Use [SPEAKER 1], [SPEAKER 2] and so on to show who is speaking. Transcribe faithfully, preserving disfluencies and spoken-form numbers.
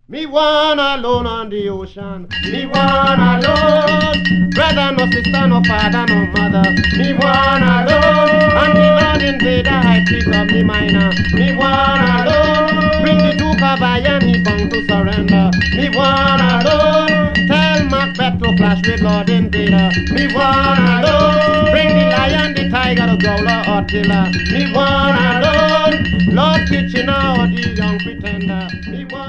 [SPEAKER 1] Me one alone on the ocean. Me one alone. Brother, no sister, no father, no mother. Me one alone. And the Lord invader, I treat of me minor. Me one alone. Bring the Duke of Iron, he bound to surrender. Me one alone. Tell Macbeth to clash with Lord Invader. Me one alone. Bring the lion, the tiger, the growler, Attila. Me one alone. Lord Kitchener or the young pretender. Me one